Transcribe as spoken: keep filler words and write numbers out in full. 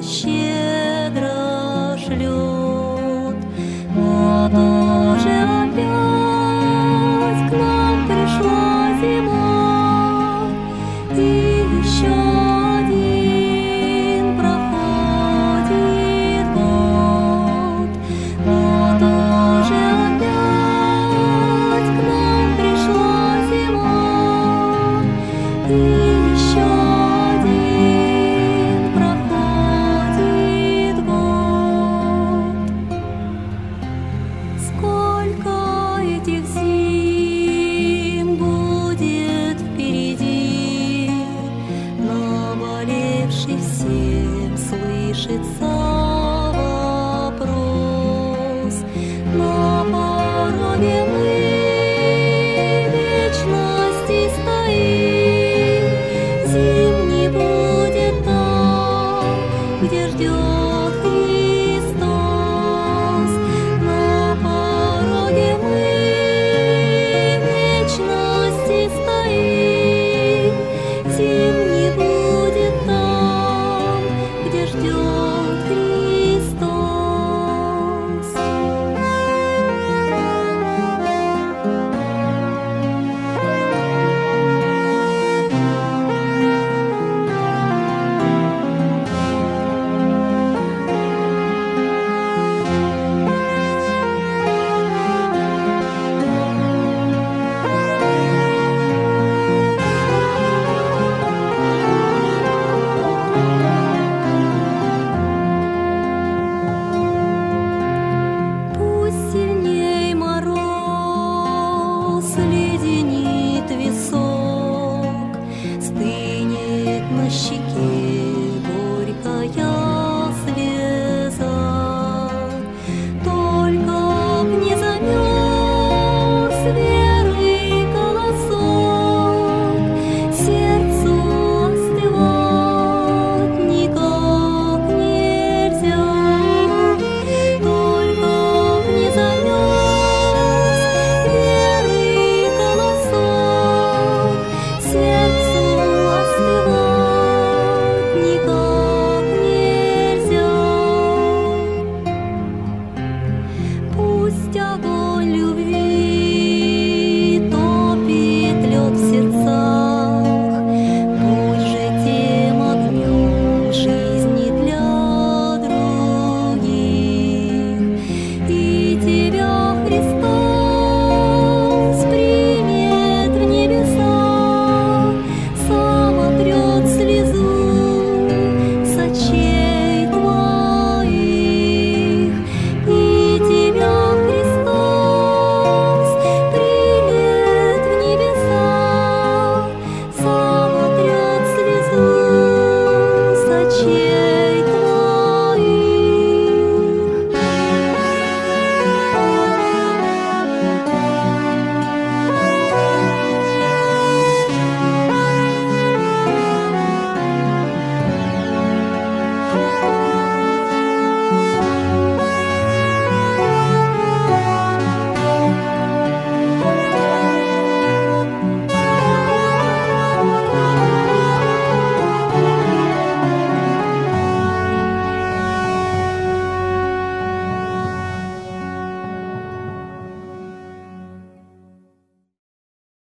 щедро шлет. Вот уже опять к нам пришла зима, и еще один проходит год. Вот уже опять к нам пришла зима, и еще один проходит год. Сколько этих зим будет впереди, наболевший всем слышится вопрос. На пороге мы вечности стоим, зим не будет там, где ждет Христос. На пороге мы вечности стоим, зим не будет там, где ждет